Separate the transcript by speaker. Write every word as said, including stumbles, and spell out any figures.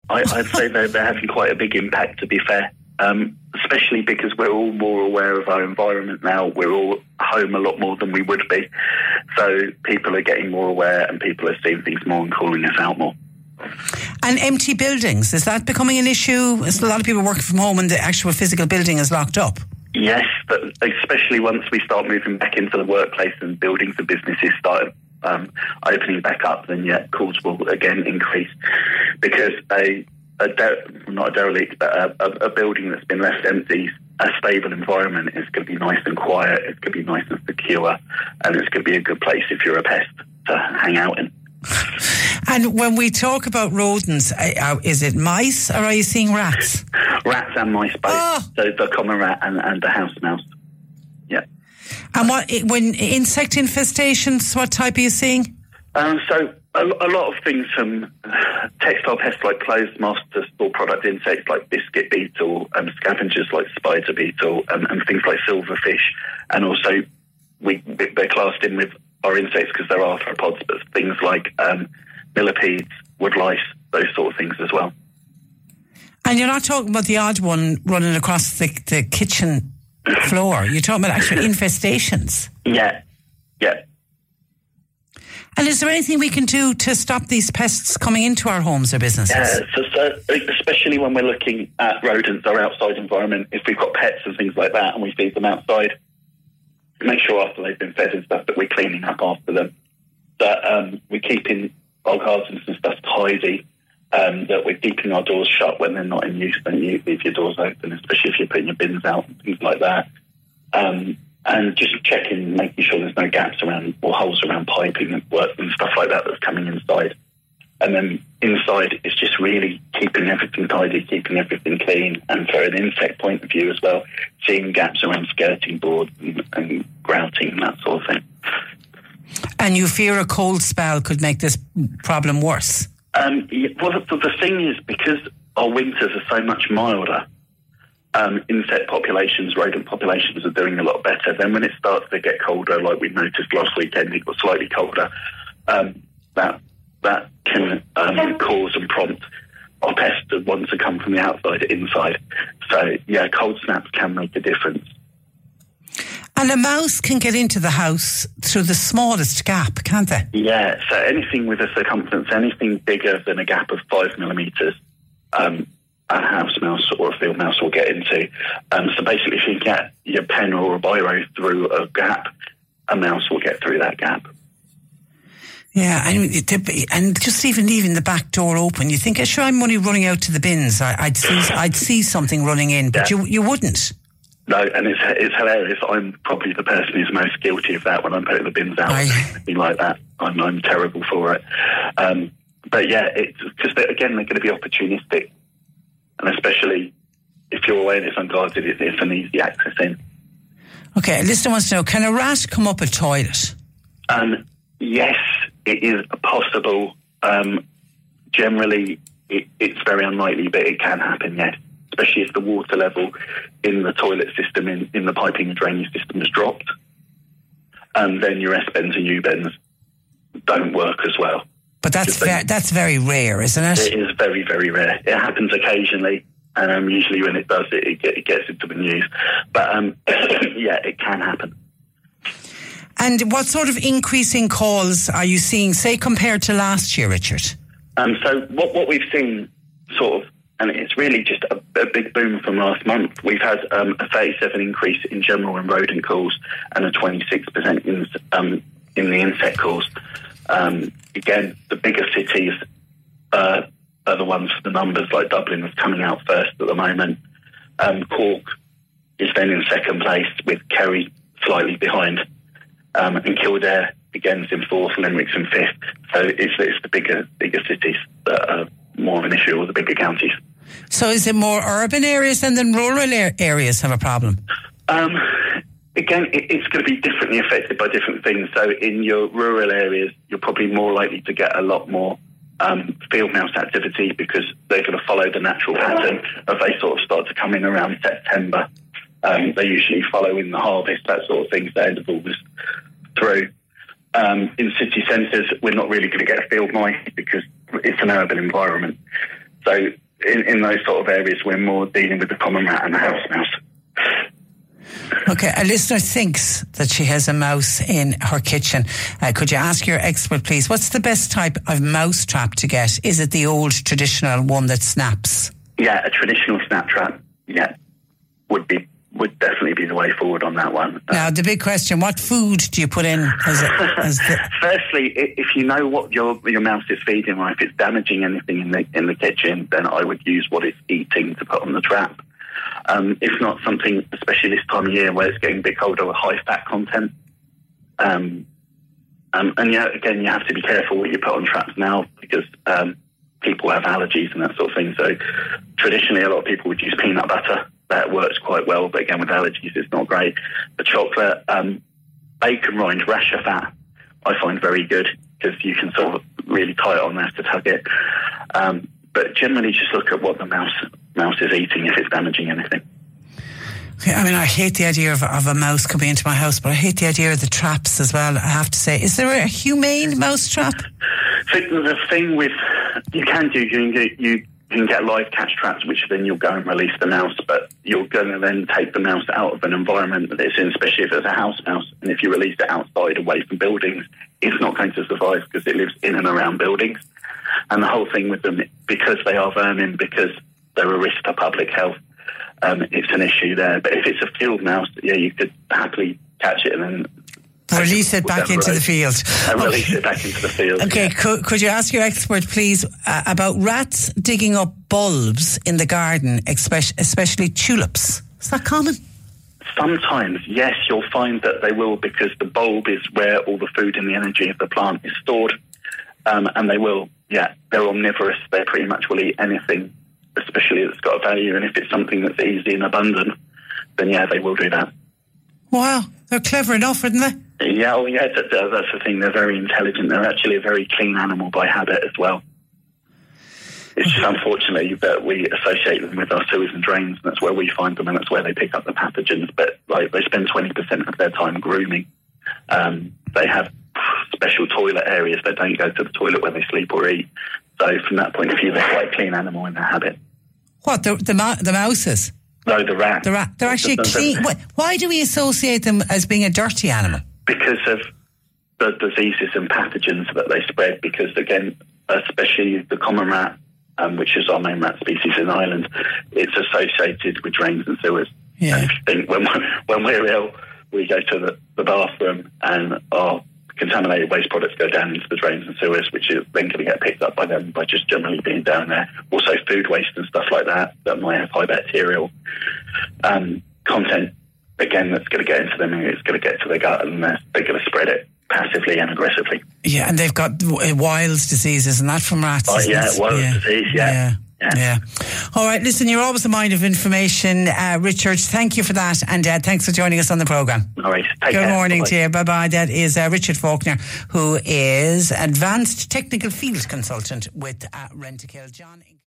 Speaker 1: I, I'd say they're, they're having quite a big impact, to be fair, um, especially because we're all more aware of our environment now. We're all home a lot more than we would be. So people are getting more aware and people are seeing things more and calling us out more.
Speaker 2: And empty buildings, is that becoming an issue? Is a lot of people working from home and the actual physical building is locked up?
Speaker 1: Yes, but especially once we start moving back into the workplace and buildings and businesses start um, opening back up, then yeah, calls will again increase, because a, a de- not a derelict, but a, a, a building that's been left empty, a stable environment is going to be nice and quiet, it's going to be nice and secure, and it's going to be a good place if you're a pest to hang out in.
Speaker 2: And when we talk about rodents, is it mice or are you seeing rats?
Speaker 1: Rats and mice both. Oh. So the common rat and, and the house mouse. Yeah.
Speaker 2: And what when insect infestations, what type are you seeing?
Speaker 1: Um, so a, a lot of things from textile pests like clothes moths to store product insects like biscuit beetle, and scavengers like spider beetle, and, and things like silverfish. And also we they're classed in with our insects because they're arthropods, but things like um, millipedes, wood lice, those sort of things as well.
Speaker 2: And you're not talking about the odd one running across the, the kitchen floor. You're talking about actual infestations.
Speaker 1: Yeah, yeah.
Speaker 2: And is there anything we can do to stop these pests coming into our homes or businesses?
Speaker 1: Yeah, so, so especially when we're looking at rodents, our outside environment, if we've got pets and things like that and we feed them outside, make sure after they've been fed and stuff that we're cleaning up after them, that um, we're keeping our gardens and stuff tidy, um, that we're keeping our doors shut when they're not in use. Don't you leave your doors open, especially if you're putting your bins out and things like that. Um, and just checking, making sure there's no gaps around or holes around piping and work and stuff like that that's coming inside. And then inside is just really keeping everything tidy, keeping everything clean, and for an insect point of view as well, seeing gaps around skirting boards and, and grouting and that sort of thing.
Speaker 2: And you fear a cold spell could make this problem worse?
Speaker 1: Um, well, the, the thing is, because our winters are so much milder, um, insect populations, rodent populations are doing a lot better. Then when it starts to get colder, like we noticed last weekend, it got slightly colder, um, that that can um, cause and prompt our pests to want to come from the outside inside. So, yeah, cold snaps can make a difference.
Speaker 2: And a mouse can get into the house through the smallest gap, can't they?
Speaker 1: Yeah, so anything with a circumference, anything bigger than a gap of five millimetres, um, a house mouse or a field mouse will get into. Um, so basically, if you get your pen or a biro through a gap, a mouse will get through that gap.
Speaker 2: Yeah, and, and just even leaving the back door open, you think, sure, I'm only running out to the bins. I, I'd see, I'd see something running in, but yeah. you you wouldn't.
Speaker 1: No, and it's it's hilarious. I'm probably the person who's most guilty of that when I'm putting the bins out, I... anything like that. I'm I'm terrible for it. Um, but yeah, it's because again they're going to be opportunistic, and especially if you're aware it's unguarded, it's, it's an easy access in.
Speaker 2: Okay, a listener wants to know: can a rat come up a toilet?
Speaker 1: Um, yes. It is possible. Um, generally, it, it's very unlikely, but it can happen, yes. Especially if the water level in the toilet system, in, in the piping and drainage system has dropped. And then your S-bends and U-bends don't work as well.
Speaker 2: But that's ve- that's very rare, isn't it?
Speaker 1: It is very, very rare. It happens occasionally, and um, usually when it does, it, it, get, it gets into the news. But um, yeah, it can happen.
Speaker 2: And what sort of increase in calls are you seeing, say, compared to last year, Richard?
Speaker 1: Um, so what, what we've seen, sort of, and it's really just a, a big boom from last month, we've had um, a thirty-seven increase in general and rodent calls and a twenty-six percent in, um, in the insect calls. Um, again, the bigger cities uh, are the ones for the numbers, like Dublin is coming out first at the moment. Um, Cork is then in second place, with Kerry slightly behind. Um, and Kildare, again, is in fourth, Limerick's in fifth. So it's, it's the bigger bigger cities that are more of an issue, or the bigger counties.
Speaker 2: So is it more urban areas than, than rural areas have a problem?
Speaker 1: Um, again, it, it's going to be differently affected by different things. So in your rural areas, you're probably more likely to get a lot more um, field mouse activity, because they're going to follow the natural pattern of they sort of start to come in around September. Um, they usually follow in the harvest, that sort of thing, so end of August through. Um, in city centres, we're not really going to get field mice because it's an urban environment. So in, in those sort of areas, we're more dealing with the common rat and the house mouse.
Speaker 2: Okay, a listener thinks that she has a mouse in her kitchen. Uh, could you ask your expert, please, what's the best type of mouse trap to get? Is it the old traditional one that snaps?
Speaker 1: Yeah, a traditional snap trap, yeah, would be would definitely be the way forward on that one.
Speaker 2: Now, the big question, what food do you put in? As a, as the...
Speaker 1: Firstly, if you know what your your mouse is feeding, or if it's damaging anything in the in the kitchen, then I would use what it's eating to put on the trap. Um, if not something, especially this time of year where it's getting a bit colder, with high fat content. Um, um, and yeah, again, you have to be careful what you put on traps now, because um, people have allergies and that sort of thing. So traditionally, a lot of people would use peanut butter. That works quite well, but again, with allergies, it's not great. The chocolate, um, bacon rind, rasher fat, I find very good, because you can sort of really tie it on there to tug it. Um, but generally, just look at what the mouse mouse is eating if it's damaging anything.
Speaker 2: I mean, I hate the idea of, of a mouse coming into my house, but I hate the idea of the traps as well, I have to say. Is there a humane mouse trap?
Speaker 1: So the thing with, you can do, you can get, you can get live catch traps, which then you'll go and release the mouse, but you're going to then take the mouse out of an environment that it's in, especially if it's a house mouse. And if you release it outside, away from buildings, it's not going to survive, because it lives in and around buildings. And the whole thing with them, because they are vermin, because they're a risk to public health, um, it's an issue there. But if it's a field mouse, yeah, you could happily catch it and then
Speaker 2: release it back into the field.
Speaker 1: And release okay. it back into the field.
Speaker 2: Okay,
Speaker 1: yeah.
Speaker 2: could, could you ask your expert, please, uh, about rats digging up bulbs in the garden, especially, especially tulips? Is that common?
Speaker 1: Sometimes, yes, you'll find that they will, because the bulb is where all the food and the energy of the plant is stored. Um, and they will, yeah, they're omnivorous. They pretty much will eat anything, especially that's got a value. And if it's something that's easy and abundant, then yeah, they will do that.
Speaker 2: Wow, they're clever enough, aren't they?
Speaker 1: Yeah, well, yeah, that, that's the thing. They're very intelligent. They're actually a very clean animal by habit as well. It's just unfortunately that we associate them with our sewers and drains, and that's where we find them, and that's where they pick up the pathogens. But like, they spend twenty percent of their time grooming. Um, they have special toilet areas. They don't go to the toilet when they sleep or eat. So from that point of view, they're quite a clean animal in their habit.
Speaker 2: What, the the, ma- the mouses?
Speaker 1: No, the rat.
Speaker 2: The rat. They're actually the, the, clean. The, why do we associate them as being a dirty animal?
Speaker 1: Because of the diseases and pathogens that they spread. Because again, especially the common rat, um, which is our main rat species in Ireland, it's associated with drains and sewers.
Speaker 2: Yeah.
Speaker 1: And if you think when we're, when we're ill, we go to the, the bathroom and our contaminated waste products go down into the drains and sewers, which is then going to get picked up by them by just generally being down there. Also food waste and stuff like that that might have high bacterial um, content, again, that's going to get into them, and it's going to get to their gut, and they're, they're going to spread it passively and aggressively.
Speaker 2: Yeah, and they've got Weil's disease, isn't that from rats?
Speaker 1: Oh yeah, Weil's yeah. disease, yeah.
Speaker 2: yeah.
Speaker 1: Yeah.
Speaker 2: yeah. All right, listen, you're always a mind of information, uh, Richard. Thank you for that, and uh, thanks for joining us on the programme.
Speaker 1: All right. Take
Speaker 2: Good
Speaker 1: care.
Speaker 2: morning
Speaker 1: Bye-bye.
Speaker 2: to you. Bye-bye. That is uh, Richard Faulkner, who is Advanced Technical Field Consultant with uh, Rentokil. John